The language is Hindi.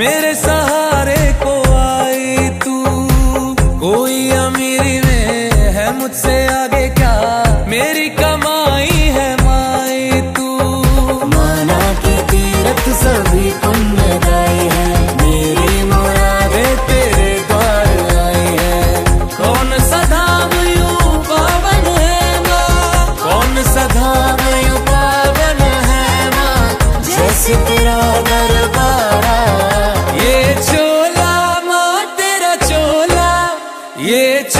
मेरे सहारे को आई तू। कोई अमीरी में है मुझसे आगे क्या, मेरी कमाई है माई तू। माना की तीरथ सभी पुण्यदायी है, मेरी मुरादें तेरे द्वार आई है। कौन सा धाम यूं पावन है माँ, कौन सा धाम यूं पावन है माँ, जैसे तेरा